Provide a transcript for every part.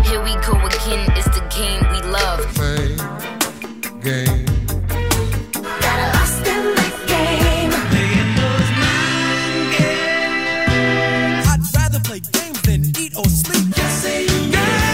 Here we go again, it's the game we love. Play game. Got lost in the game. Playing those mind games. I'd rather play games than eat or sleep. Just say games.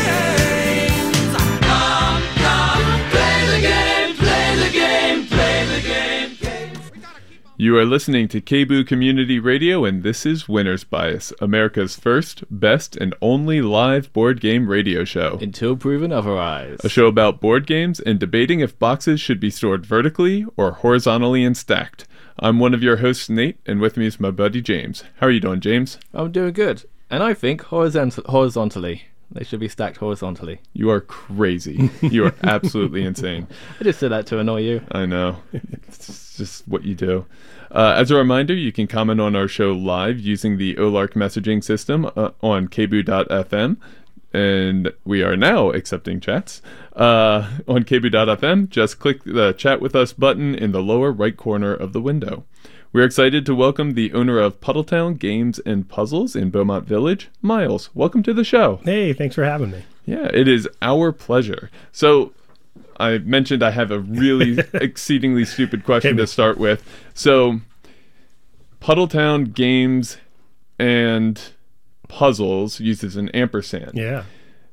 Come, play the game, play the game, play the game. You are listening to KBOO Community Radio, and this is Winner's Bias, America's first, best, and only live board game radio show. Until proven otherwise. A show about board games and debating if boxes should be stored vertically or horizontally and stacked. I'm one of your hosts, Nate, and with me is my buddy James. How are you doing, James? I'm doing good. And I think horizontally. They should be stacked horizontally. You are crazy. You are absolutely insane. I just said that to annoy you. I know. It's just what you do. As a reminder, you can comment on our show live using the OLARC messaging system on kboo.fm. And we are now accepting chats. On kboo.fm, just click the chat with us button in the lower right corner of the window. We're excited to welcome the owner of Puddletown Games and Puzzles in Beaumont Village, Miles. Welcome to the show. Hey, thanks for having me. Yeah, it is our pleasure. So, I mentioned I have a really exceedingly stupid question to start with. So, Puddletown Games and Puzzles uses an ampersand. Yeah.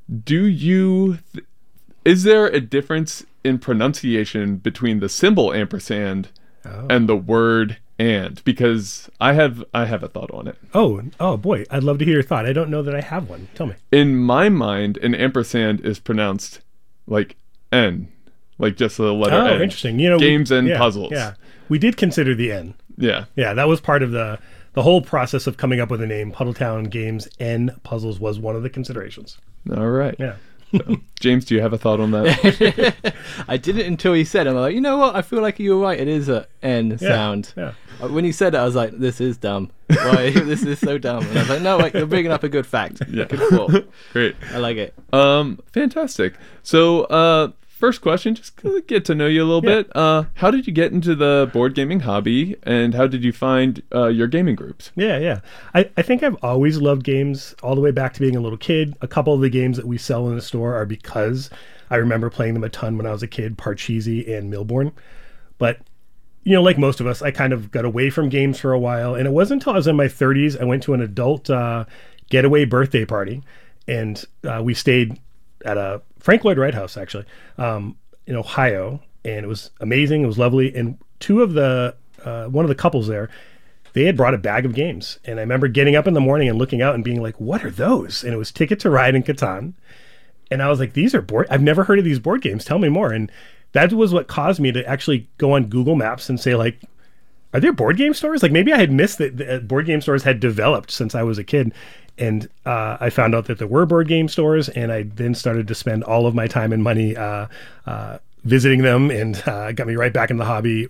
Is there a difference in pronunciation between the symbol ampersand and the word and? Because I have a thought on it. Oh boy, I'd love to hear your thought. I don't know that I have one. Tell me. In my mind, an ampersand is pronounced like N, like just the letter N. Oh, interesting. Games and puzzles. Yeah, we did consider the N. Yeah. Yeah, that was part of the whole process of coming up with a name. Puddletown Games and Puzzles was one of the considerations. All right. Yeah. So, James, do you have a thought on that? I didn't until he said it. I'm like, you know what? I feel like you were right. It is a N sound. Yeah. When he said it, I was like, this is dumb. Why? This is so dumb. And I was like, no, wait, you're bringing up a good fact. Yeah. Good thought. Great. I like it. Fantastic. So, first question, just to get to know you a little bit. How did you get into the board gaming hobby, and how did you find your gaming groups? Yeah. I think I've always loved games all the way back to being a little kid. A couple of the games that we sell in the store are because I remember playing them a ton when I was a kid, Parcheesi and Milborn. But, like most of us, I kind of got away from games for a while, and it wasn't until I was in my 30s I went to an adult getaway birthday party, and we stayed at a Frank Lloyd Wright house, actually, in Ohio, and it was amazing. It was lovely. And one of the couples there, they had brought a bag of games. And I remember getting up in the morning and looking out and being like, what are those? And it was Ticket to Ride and Catan. And I was like, these are I've never heard of these board games. Tell me more. And that was what caused me to actually go on Google Maps and say, like, are there board game stores? Like, maybe I had missed that the board game stores had developed since I was a kid. And I found out that there were board game stores, and I then started to spend all of my time and money visiting them, and got me right back in the hobby.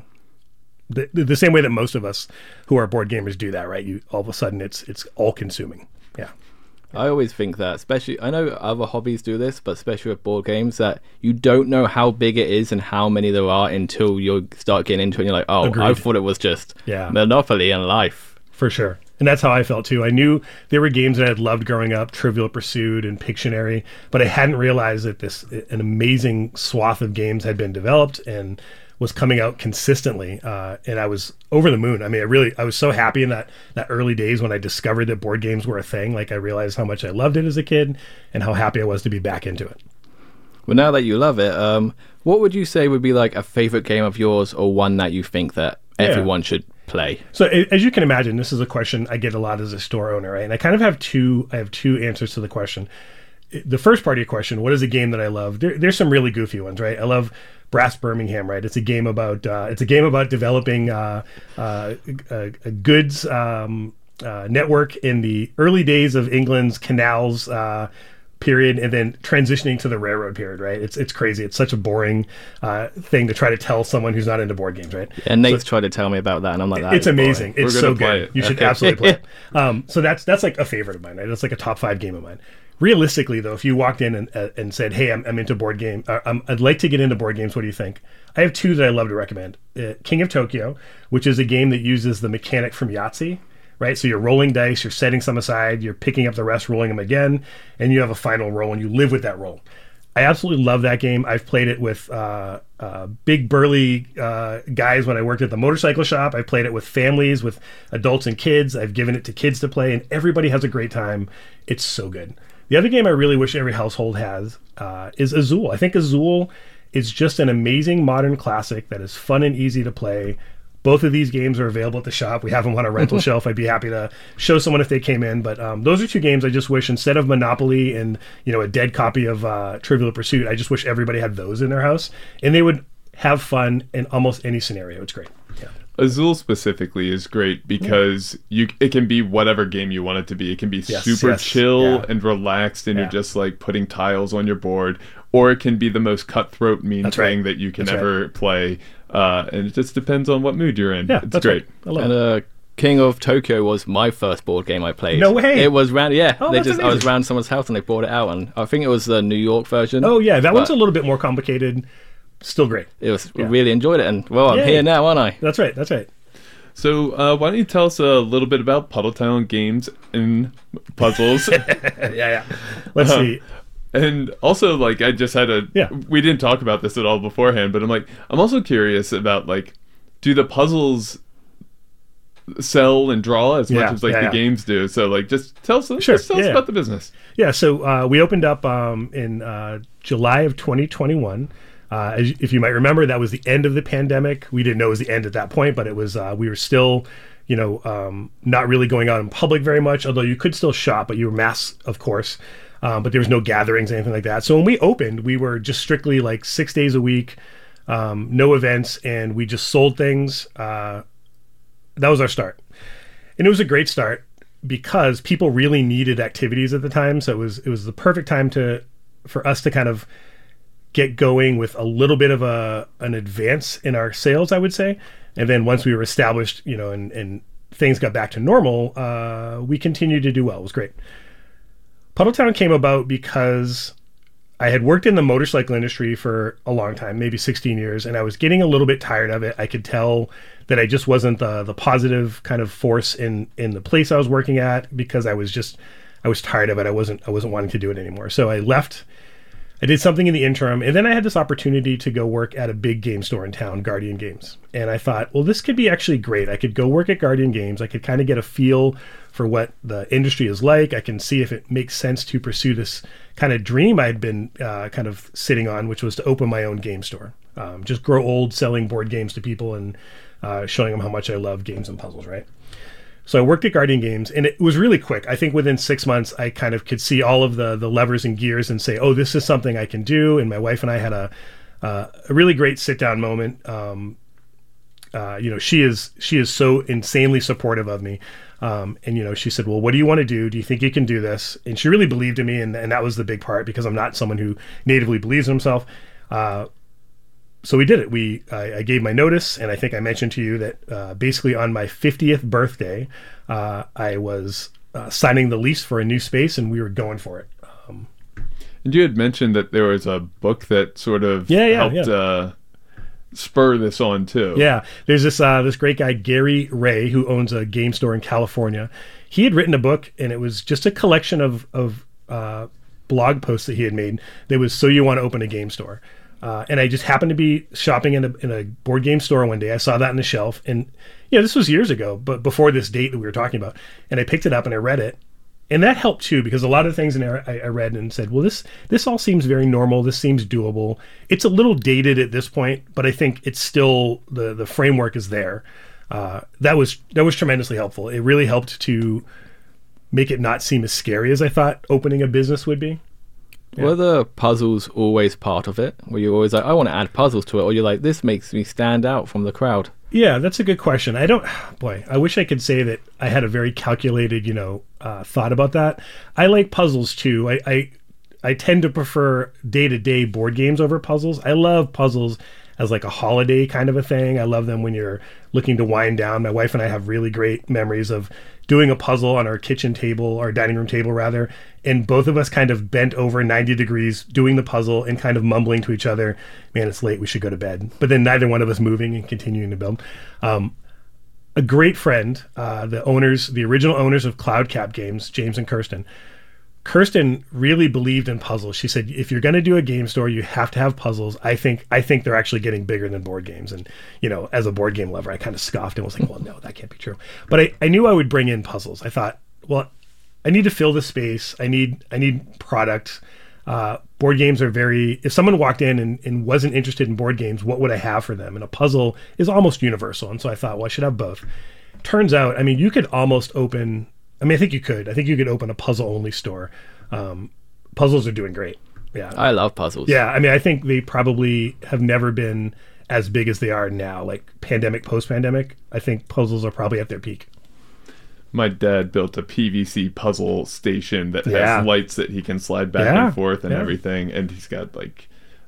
The same way that most of us who are board gamers do that, right? All of a sudden, it's all consuming. Yeah. I always think that, especially, I know other hobbies do this, but especially with board games, that you don't know how big it is and how many there are until you start getting into it, and you're like, oh, Agreed. I thought it was just Monopoly and life. For sure. And that's how I felt too. I knew there were games that I had loved growing up, Trivial Pursuit and Pictionary, but I hadn't realized that an amazing swath of games had been developed and was coming out consistently. And I was over the moon. I mean, I was so happy in that early days when I discovered that board games were a thing. Like, I realized how much I loved it as a kid and how happy I was to be back into it. Well, now that you love it, what would you say would be like a favorite game of yours, or one that you think that everyone should play? So as you can imagine, this is a question I get a lot as a store owner, right? And I kind of have two answers to the question. The first part of your question, what is a game that I love? There's some really goofy ones, right? I love Brass Birmingham, right? It's a game about developing a goods network in the early days of England's canals period, and then transitioning to the railroad period, right? It's crazy. It's such a boring thing to try to tell someone who's not into board games, right? And Nate's tried to tell me about that, and I'm like, it's amazing. Boring. It's so good. You should absolutely play it. So that's like a favorite of mine, right? That's like a top 5 game of mine. Realistically, though, if you walked in and said, hey, I'm into board game, I'd like to get into board games, what do you think? I have 2 that I love to recommend. King of Tokyo, which is a game that uses the mechanic from Yahtzee, right? So you're rolling dice, you're setting some aside, you're picking up the rest, rolling them again, and you have a final roll and you live with that roll. I absolutely love that game. I've played it with big burly guys when I worked at the motorcycle shop. I've played it with families, with adults and kids. I've given it to kids to play, and everybody has a great time. It's so good. The other game I really wish every household has is Azul. I think Azul is just an amazing modern classic that is fun and easy to play. Both of these games are available at the shop. We have them on a rental shelf. I'd be happy to show someone if they came in. But those are two games I just wish, instead of Monopoly and a dead copy of Trivial Pursuit, I just wish everybody had those in their house. And they would have fun in almost any scenario. It's great. Yeah. Azul specifically is great because it can be whatever game you want it to be. It can be super chill and relaxed, and you're just like putting tiles on your board, or it can be the most cutthroat mean thing that you can ever play. And it just depends on what mood you're in. Yeah, it's great. I love it. And King of Tokyo was my first board game I played. No way. It was round. Yeah, Oh, I that's was amazing. around someone's house and they brought it out, and I think it was the New York version. Oh, yeah. That one's a But little bit more complicated. Still great. It was really enjoyed it, and I'm Yay. here now, aren't I? That's right. That's right. So why don't you tell us a little bit about Puddletown Games and Puzzles? Yeah. Let's see. And also, like, I just had we didn't talk about this at all beforehand, but I'm also curious about, like, do the puzzles sell and draw as much as the games do? So, like, just tell us about the business. Yeah, so we opened up in July of 2021. If you might remember, that was the end of the pandemic. We didn't know it was the end at that point, but it was. We were still, not really going out in public very much. Although you could still shop, but you were masked, of course. But there was no gatherings, anything like that. So when we opened, we were just strictly like 6 days a week, no events, and we just sold things. That was our start, and it was a great start because people really needed activities at the time. So it was the perfect time for us to kind of get going with a little bit of an advance in our sales, I would say. And then once we were established, and things got back to normal, we continued to do well. It was great. Puddletown came about because I had worked in the motorcycle industry for a long time, maybe 16 years, and I was getting a little bit tired of it. I could tell that I just wasn't the positive kind of force in the place I was working at, because I was tired of it. I wasn't wanting to do it anymore. So I left. I did something in the interim, and then I had this opportunity to go work at a big game store in town, Guardian Games. And I thought, well, this could be actually great. I could go work at Guardian Games. I could kind of get a feel for what the industry is like. I can see if it makes sense to pursue this kind of dream I'd been kind of sitting on, which was to open my own game store. Just grow old selling board games to people and showing them how much I love games and puzzles, right? So I worked at Guardian Games, and it was really quick. I think within 6 months, I kind of could see all of the levers and gears and say, oh, this is something I can do. And my wife and I had a really great sit-down moment. She is so insanely supportive of me. And she said, well, what do you want to do? Do you think you can do this? And she really believed in me, and that was the big part, because I'm not someone who natively believes in himself. So we did it. I gave my notice, and I think I mentioned to you that basically on my 50th birthday, I was signing the lease for a new space, and we were going for it. And you had mentioned that there was a book that sort of helped spur this on too. Yeah, there's this great guy, Gary Ray, who owns a game store in California. He had written a book, and it was just a collection of blog posts that he had made. That was So You Want to Open a Game Store. And I just happened to be shopping in a board game store one day. I saw that on the shelf, and this was years ago, but before this date that we were talking about. And I picked it up and I read it, and that helped too, because a lot of things in there I read and said, well, this all seems very normal. This seems doable. It's a little dated at this point, but I think it's still the framework is there. That was tremendously helpful. It really helped to make it not seem as scary as I thought opening a business would be. Yeah. Were the puzzles always part of it? Were you always like, I want to add puzzles to it? Or you're like, this makes me stand out from the crowd? Yeah, that's a good question. I wish I could say that I had a very calculated, thought about that. I like puzzles too. I tend to prefer day-to-day board games over puzzles. I love puzzles as like a holiday kind of a thing. I love them when you're looking to wind down. My wife and I have really great memories of doing a puzzle on our kitchen table, our dining room table rather, and both of us kind of bent over 90 degrees doing the puzzle and kind of mumbling to each other, man, it's late, we should go to bed. But then neither one of us moving and continuing to build. a great friend, the original owners of CloudCap Games, James and Kirsten. Kirsten really believed in puzzles. She said, if you're going to do a game store, you have to have puzzles. I think they're actually getting bigger than board games. And, as a board game lover, I kind of scoffed and was like, well, no, that can't be true. But I knew I would bring in puzzles. I thought, well, I need to fill the space. I need product. Board games are if someone walked in and wasn't interested in board games, what would I have for them? And a puzzle is almost universal. And so I thought, well, I should have both. Turns out, you could almost open... I think you could. I think you could open a puzzle-only store. Puzzles are doing great. Yeah, I love puzzles. Yeah, I think they probably have never been as big as they are now. Like pandemic, post-pandemic, I think puzzles are probably at their peak. My dad built a PVC puzzle station that has lights that he can slide back and forth and everything, and he's got like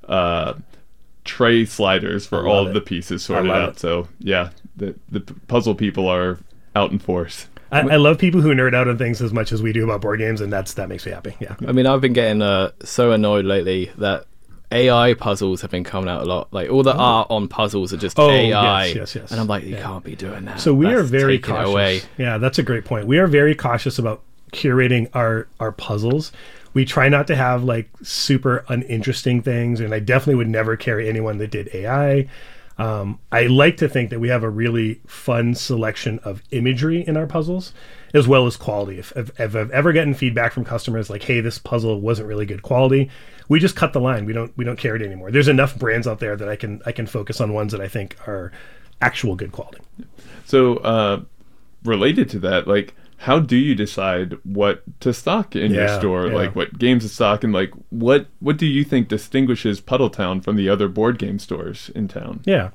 tray sliders for all of the pieces sorted out. So yeah, the puzzle people are out in force. I love people who nerd out on things as much as we do about board games, and that makes me happy. Yeah. I've been getting so annoyed lately that AI puzzles have been coming out a lot. Like all the art on puzzles are just AI. Yes. And I'm like, you can't be doing that. So we are very taking it cautious. away. Yeah, that's a great point. We are very cautious about curating our puzzles. We try not to have like super uninteresting things, and I definitely would never carry anyone that did AI. I like to think that we have a really fun selection of imagery in our puzzles, as well as quality. If I've ever gotten feedback from customers like, "Hey, this puzzle wasn't really good quality," we just cut the line. We don't carry it anymore. There's enough brands out there that I can focus on ones that I think are actual good quality. So, related to that, like, how do you decide what to stock in your store? Yeah. Like, what games to stock, and like, what do you think distinguishes Puddletown from the other board game stores in town? Yeah,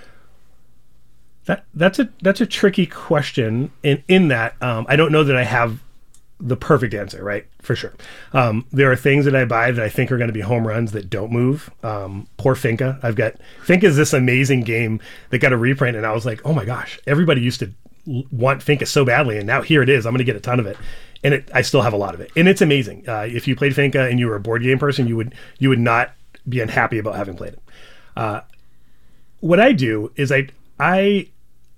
that's a tricky question. In that, I don't know that I have the perfect answer, right? For sure. There are things that I buy that I think are going to be home runs that don't move. Poor Finca. Finca is this amazing game that got a reprint, and I was like, oh my gosh, everybody used to want Finca so badly, and now here it is. I'm going to get a ton of it, and I still have a lot of it, and it's amazing. If you played Finca and you were a board game person, you would not be unhappy about having played it. What I do is I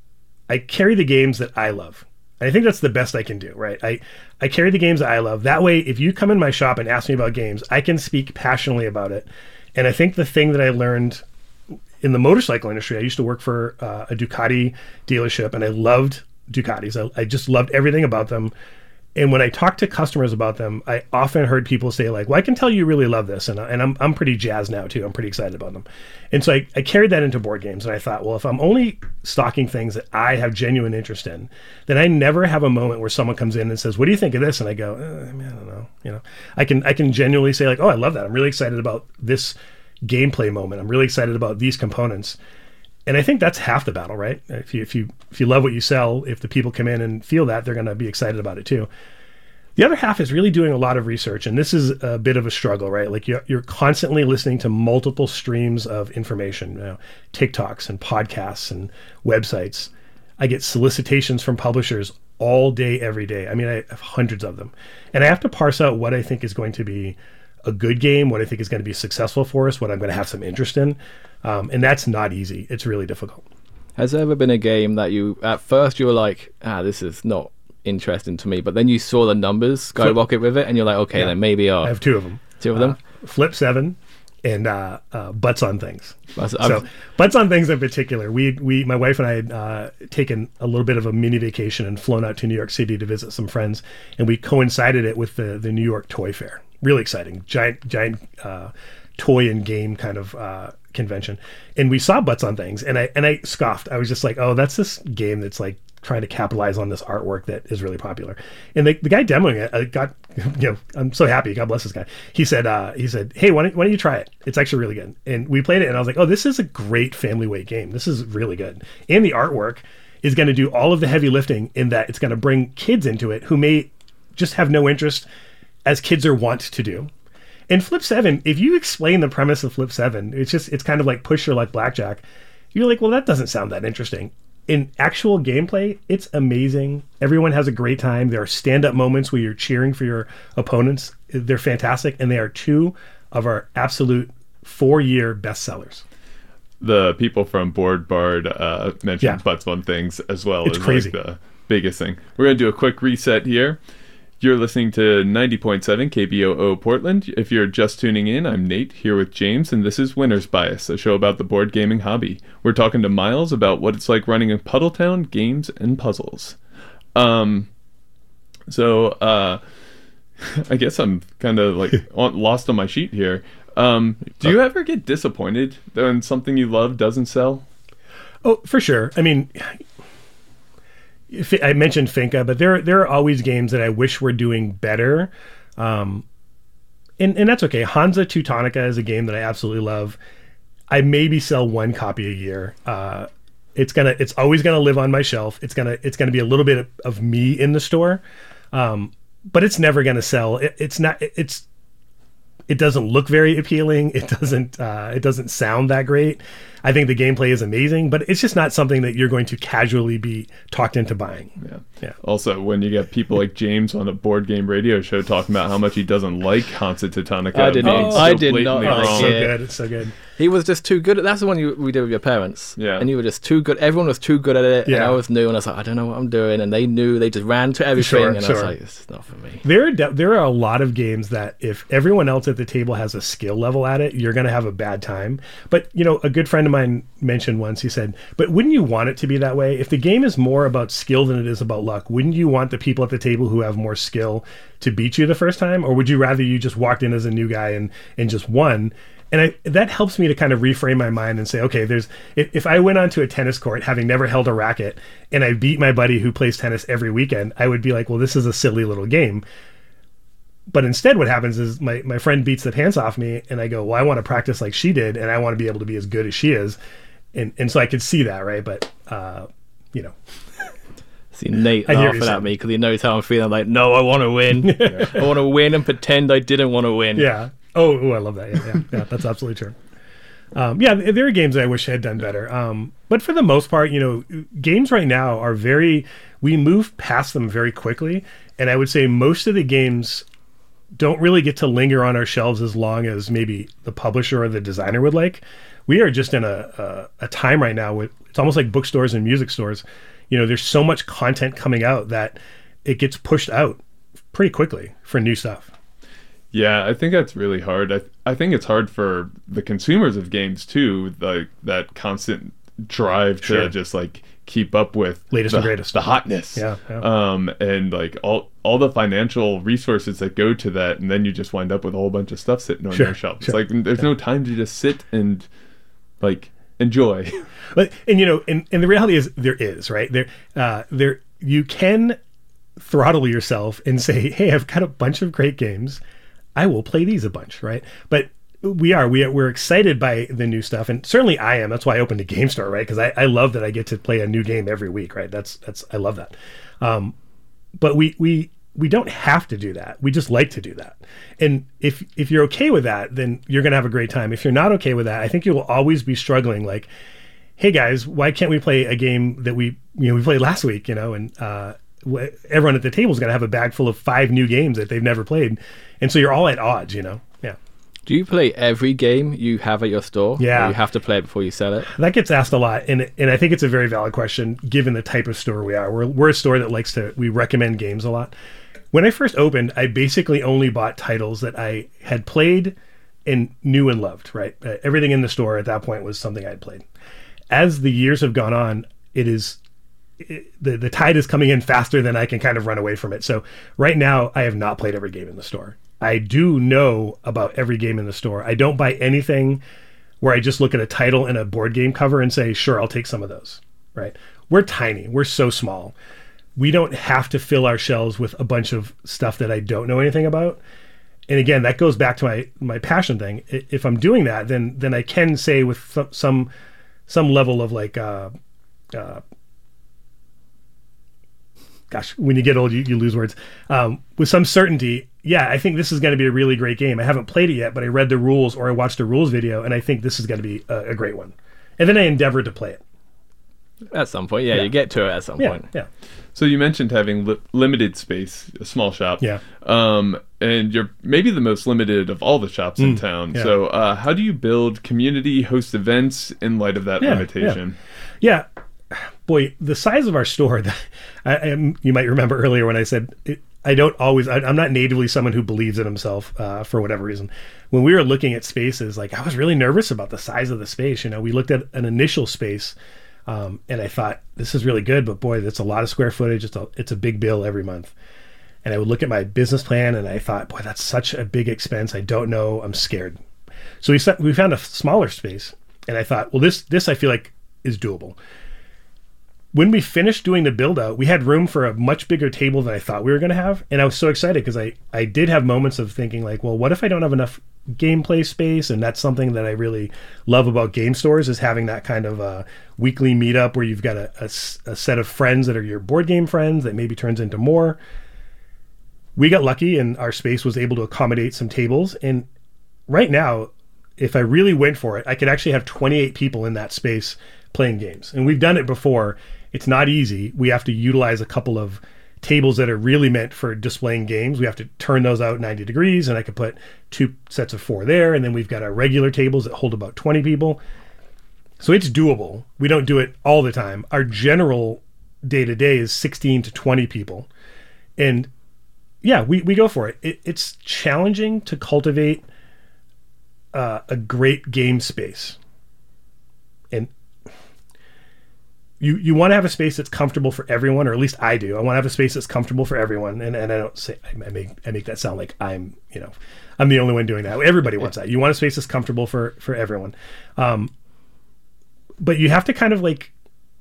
carry the games that I love. I think that's the best I can do, right? I carry the games that I love. That way, if you come in my shop and ask me about games, I can speak passionately about it. And I think the thing that I learned in the motorcycle industry, I used to work for a Ducati dealership, and I loved Ducatis. I just loved everything about them. And when I talked to customers about them, I often heard people say like, well, I can tell you really love this. And I'm pretty jazzed now too. I'm pretty excited about them. And so I carried that into board games. And I thought, well, if I'm only stocking things that I have genuine interest in, then I never have a moment where someone comes in and says, what do you think of this? And I go, I don't know. I can genuinely say like, oh, I love that. I'm really excited about this gameplay moment. I'm really excited about these components. And I think that's half the battle, right? If you love what you sell, if the people come in and feel that, they're going to be excited about it too. The other half is really doing a lot of research, and this is a bit of a struggle, right? Like you're constantly listening to multiple streams of information, TikToks and podcasts and websites. I get solicitations from publishers all day, every day. I mean, I have hundreds of them, and I have to parse out what I think is going to be a good game, what I think is going to be successful for us, what I'm going to have some interest in. And that's not easy. It's really difficult. Has there ever been a game that at first you were like, this is not interesting to me, but then you saw the numbers skyrocket with it, and you're like, okay, then maybe I have two of them. Two of them? Flip 7 and Butts on Things. So Butts on Things in particular, my wife and I had taken a little bit of a mini vacation and flown out to New York City to visit some friends, and we coincided it with the New York Toy Fair. Really exciting, giant toy and game kind of convention, and we saw Butts on Things, and I scoffed. I was just like, oh, that's this game that's like trying to capitalize on this artwork that is really popular. And the guy demoing it I'm so happy. God bless this guy. He said, hey, why don't you try it? It's actually really good. And we played it, and I was like, oh, this is a great family weight game. This is really good. And the artwork is going to do all of the heavy lifting in that it's going to bring kids into it who may just have no interest, as kids are wont to do. And Flip 7, if you explain the premise of Flip 7, it's kind of like Push or like Blackjack. You're like, well, that doesn't sound that interesting. In actual gameplay, it's amazing. Everyone has a great time. There are stand-up moments where you're cheering for your opponents. They're fantastic, and they are two of our absolute 4-year bestsellers. the people from Board Bard mentioned Yeah. Butts Fun Things as well. It's as crazy. Like the biggest thing. We're going to do a quick reset here. You're listening to 90.7 KBOO Portland. If you're just tuning in, I'm Nate here with James, and this is Winner's Bias, a show about the board gaming hobby. We're talking to Miles about what it's like running in Puddletown games and puzzles. So I guess I'm kind of like lost on my sheet here. Do you ever get disappointed when something you love doesn't sell? Oh, for sure. I mean, I mentioned Finca, but there are always games that I wish were doing better. And that's okay. Hansa Teutonica is a game that I absolutely love. I maybe sell one copy a year. It's always gonna live on my shelf. It's gonna be a little bit of me in the store. But it's never gonna sell. It doesn't look very appealing. It doesn't sound that great. I think the gameplay is amazing, but it's just not something that you're going to casually be talked into buying. Yeah. Also, when you get people like James on a board game radio show talking about how much he doesn't like Hansa Teutonica, I did not- being so I did not blatantly like It's wrong. so Yeah. good. It's so good. He was just too good. That's the one we did with your parents. Yeah. And you were just too good. Everyone was too good at it. And Yeah. I was new, and I was like, I don't know what I'm doing. And they knew. They just ran to everything. Sure, and I was sure. like, this is not for me. There are a lot of games that if everyone else at the table has a skill level at it, you're going to have a bad time. But, a good friend of mine mentioned once, he said, but wouldn't you want it to be that way? If the game is more about skill than it is about luck, wouldn't you want the people at the table who have more skill to beat you the first time? Or would you rather you just walked in as a new guy and just won? And that helps me to kind of reframe my mind and say, okay, if I went onto a tennis court having never held a racket and I beat my buddy who plays tennis every weekend, I would be like, well, this is a silly little game. But instead what happens is my friend beats the pants off me and I go, well, I want to practice like she did and I want to be able to be as good as she is. And so I could see that, right? But, See Nate I hear what laughing you're at saying. me because he knows how I'm feeling. I'm like, no, I want to win. I want to win and pretend I didn't want to win. yeah. Oh, I love that. Yeah, that's absolutely true. There are games that I wish I had done better. But for the most part, games right now are we move past them very quickly. And I would say most of the games don't really get to linger on our shelves as long as maybe the publisher or the designer would like. We are just in a time right now with, it's almost like bookstores and music stores. There's so much content coming out that it gets pushed out pretty quickly for new stuff. Yeah, I think that's really hard. I think it's hard for the consumers of games too, like that constant drive Sure. to just like keep up with Latest and greatest. the hotness. Yeah. And like all the financial resources that go to that, and then you just wind up with a whole bunch of stuff sitting on Sure, your shelf. sure. It's like there's no time to just sit and like enjoy. But and the reality is there is, right? There you can throttle yourself and say, hey, I've got a bunch of great games. I will play these a bunch, right? But we're excited by the new stuff, and certainly I am. That's why I opened a game store, right? Because I love that I get to play a new game every week, right? That's I love that. But we don't have to do that. We just like to do that. And if you're okay with that, then you're gonna have a great time. If you're not okay with that, I think you will always be struggling. Like, hey guys, why can't we play a game that we played last week? And everyone at the table is gonna have a bag full of 5 new games that they've never played, and so you're all at odds. Yeah. Do you play every game you have at your store? Yeah. Or you have to play it before you sell it? That gets asked a lot, and I think it's a very valid question given the type of store we are. We're a store that we recommend games a lot. When I first opened, I basically only bought titles that I had played and knew and loved, right? Everything in the store at that point was something I had played. As the years have gone on, the tide is coming in faster than I can kind of run away from it. So right now, I have not played every game in the store. I do know about every game in the store. I don't buy anything where I just look at a title and a board game cover and say, sure, I'll take some of those, right? We're tiny. We're so small. We don't have to fill our shelves with a bunch of stuff that I don't know anything about. And again, that goes back to my passion thing. If I'm doing that, then I can say with some level of like, gosh, when you get old, you lose words. With some certainty, yeah, I think this is going to be a really great game. I haven't played it yet, but I read the rules or I watched a rules video, and I think this is going to be a great one. And then I endeavored to play it. At some point, yeah, you get to it at some Yeah, point. yeah. So you mentioned having limited space, a small shop. Yeah. And you're maybe the most limited of all the shops in town. yeah. So how do you build community, host events in light of that limitation? Yeah. Boy, the size of our store, you might remember earlier when I said, I'm not natively someone who believes in himself for whatever reason. When we were looking at spaces, like I was really nervous about the size of the space. You know, we looked at an initial space and I thought, this is really good, but boy, that's a lot of square footage. It's a big bill every month. And I would look at my business plan and I thought, boy, that's such a big expense. I don't know. I'm scared. So we found a smaller space and I thought, well, this I feel like is doable. When we finished doing the build out, we had room for a much bigger table than I thought we were going to have. And I was so excited because I did have moments of thinking like, well, what if I don't have enough gameplay space? And that's something that I really love about game stores is having that kind of weekly meetup where you've got a set of friends that are your board game friends that maybe turns into more. We got lucky and our space was able to accommodate some tables. And right now, if I really went for it, I could actually have 28 people in that space playing games. And we've done it before. It's not easy. We have to utilize a couple of tables that are really meant for displaying games. We have to turn those out 90 degrees, and I could put 2 sets of 4 there. And then we've got our regular tables that hold about 20 people. So it's doable. We don't do it all the time. Our general day-to-day is 16 to 20 people. And yeah, we go for it. It's challenging to cultivate a great game space. And you want to have a space that's comfortable for everyone, or at least I do. I want to have a space that's comfortable for everyone. And I don't say, I make that sound like I'm the only one doing that. Everybody wants that. You want a space that's comfortable for everyone. But you have to kind of like,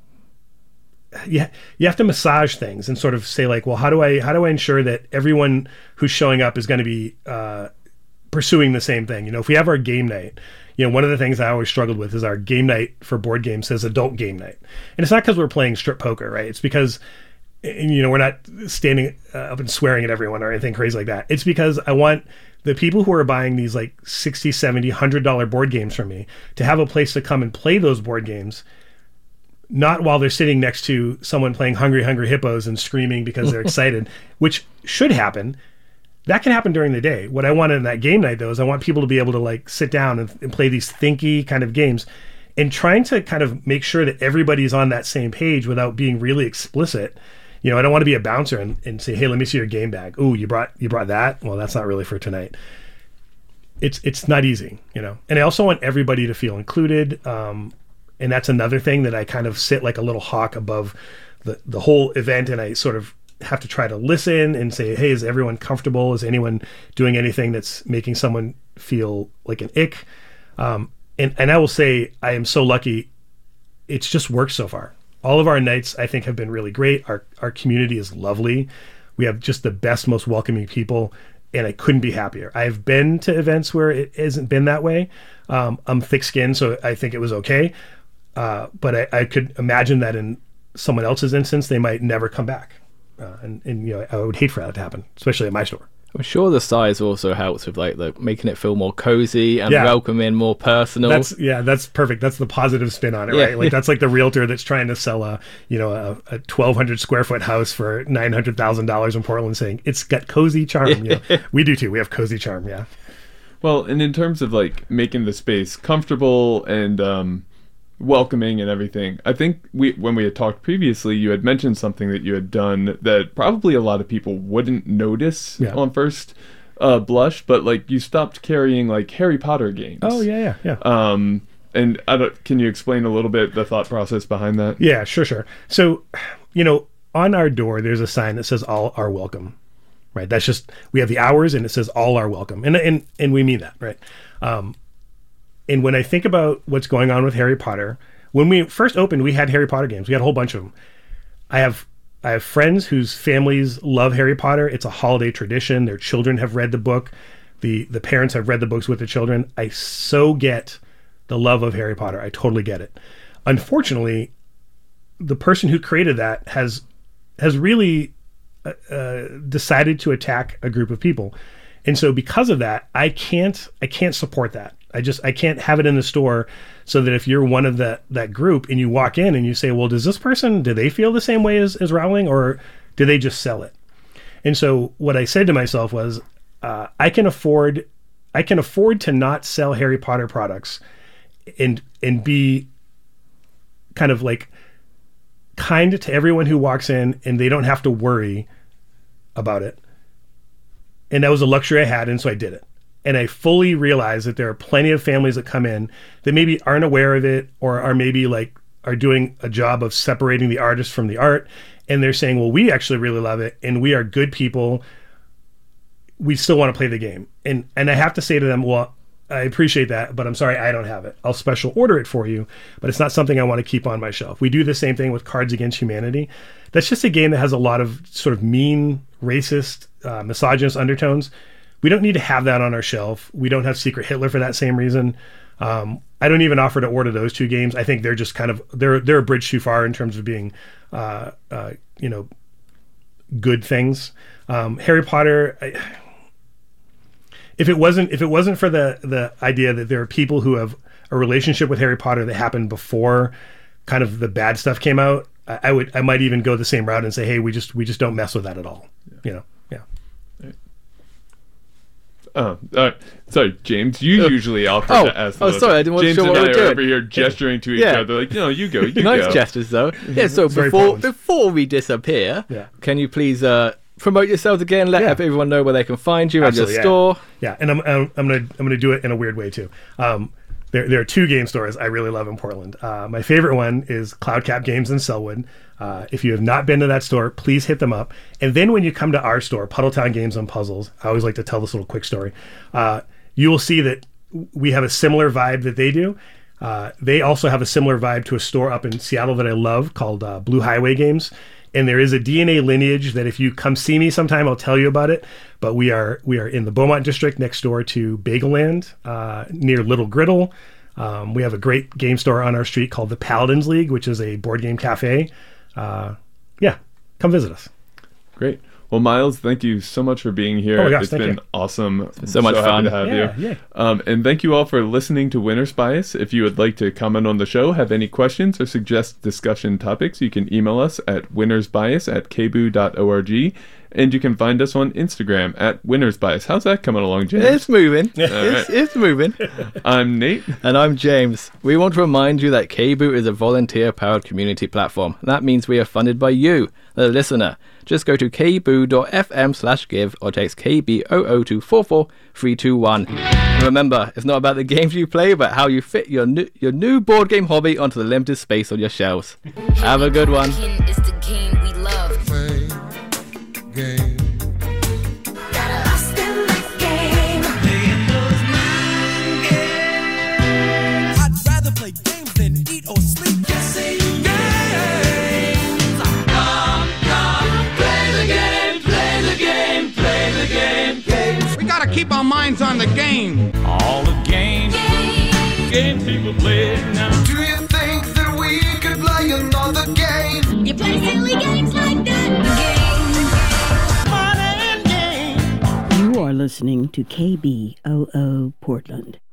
you have to massage things and sort of say like, well, how do I ensure that everyone who's showing up is going to be pursuing the same thing? You know, if we have our game night, you know, one of the things I always struggled with is our game night for board games says adult game night. And it's not because we're playing strip poker, right? It's because, you know, we're not standing up and swearing at everyone or anything crazy like that. It's because I want the people who are buying these like $60, $70, $100 board games from me to have a place to come and play those board games, not while they're sitting next to someone playing Hungry Hungry Hippos and screaming because they're excited, which should happen. That can happen during the day. What I want in that game night, though, is I want people to be able to like sit down and play these thinky kind of games, and trying to kind of make sure that everybody's on that same page without being really explicit. You know, I don't want to be a bouncer and say, "Hey, let me see your game bag. Ooh, you brought that? Well, that's not really for tonight." It's not easy, you know. And I also want everybody to feel included. And that's another thing that I kind of sit like a little hawk above the whole event, and I sort of have to try to listen and say, hey, is everyone comfortable? Is anyone doing anything that's making someone feel like an ick? And I will say I am so lucky. It's just worked so far. All of our nights, I think, have been really great. Our community is lovely. We have just the best, most welcoming people, and I couldn't be happier. I've been to events where it hasn't been that way. I'm thick-skinned, so I think it was okay. But I could imagine that in someone else's instance, they might never come back. And you know, I would hate for that to happen, especially at my store. I'm sure the size also helps with like making it feel more cozy and welcoming, more personal. That's perfect. That's the positive spin on it, right? Like that's like the realtor that's trying to sell a 1,200 square foot house for $900,000 in Portland, saying it's got cozy charm. You know? We do too. We have cozy charm. Yeah. Well, and in terms of like making the space comfortable and welcoming and everything, I think when we had talked previously, you had mentioned something that you had done that probably a lot of people wouldn't notice on first blush, but like you stopped carrying like Harry Potter games. Oh yeah. And can you explain a little bit the thought process behind that? Yeah, sure. So, you know, on our door there's a sign that says all are welcome, right? That's just, we have the hours and it says all are welcome, and we mean that, right? And when I think about what's going on with Harry Potter, when we first opened, we had Harry Potter games. We had a whole bunch of them. I have friends whose families love Harry Potter. It's a holiday tradition. Their children have read the book. The parents have read the books with the children. I so get the love of Harry Potter. I totally get it. Unfortunately, the person who created that has really decided to attack a group of people. And so because of that, I can't support that. I can't have it in the store so that if you're one of that group and you walk in and you say, well, do they feel the same way as Rowling, or do they just sell it? And so what I said to myself was, I can afford to not sell Harry Potter products and be kind of like kind to everyone who walks in, and they don't have to worry about it. And that was a luxury I had, and so I did it. And I fully realize that there are plenty of families that come in that maybe aren't aware of it, or are maybe are doing a job of separating the artist from the art. And they're saying, well, we actually really love it, and we are good people. We still want to play the game. And I have to say to them, well, I appreciate that, but I'm sorry, I don't have it. I'll special order it for you, but it's not something I want to keep on my shelf. We do the same thing with Cards Against Humanity. That's just a game that has a lot of sort of mean, racist, misogynist undertones. We don't need to have that on our shelf. We don't have Secret Hitler for that same reason. I don't even offer to order those two games. I think they're just kind of, they're a bridge too far in terms of being, good things. Harry Potter, if it wasn't for the idea that there are people who have a relationship with Harry Potter that happened before kind of the bad stuff came out, I might even go the same route and say, hey, we just don't mess with that at all. Yeah. Sorry, James. You usually offer to ask. Sorry, I didn't want James to show and what I we're are doing. over here gesturing to each other, like, no, you go. Nice gestures, though. Yeah. So very before we disappear, can you please promote yourselves again? Let everyone know where they can find you at your store. Yeah, and I'm gonna do it in a weird way too. There are two game stores I really love in Portland. My favorite one is Cloudcap Games in Selwood. If you have not been to that store, please hit them up. And then when you come to our store, Puddletown Games and Puzzles, I always like to tell this little quick story. You will see that we have a similar vibe that they do. They also have a similar vibe to a store up in Seattle that I love called Blue Highway Games. And there is a DNA lineage that if you come see me sometime, I'll tell you about it. But we are in the Beaumont district next door to Bagel Land, near Little Griddle. We have a great game store on our street called the Paladins League, which is a board game cafe. Come visit us. Great. Well, Miles, thank you so much for being here. Oh my gosh, it's been awesome. It's been so much fun to have you. Yeah. And thank you all for listening to Winner's Bias. If you would like to comment on the show, have any questions, or suggest discussion topics, you can email us at winnersbias@kboo.org. And you can find us on Instagram at Winner's Bias. How's that coming along, James? It's moving. right. It's moving. I'm Nate. And I'm James. We want to remind you that KBOO is a volunteer-powered community platform. That means we are funded by you, the listener. Just go to kboo.fm/give or text KBOO to 44321. Remember, it's not about the games you play, but how you fit your new board game hobby onto the limited space on your shelves. Have a good one. It's the game we love. Play game. Got lost in the game. I'd rather play games than eat or sleep. We gotta keep our minds on the game. All the games people play now. Do you think that we could play another game? You play silly games like that. You are listening to KBOO Portland.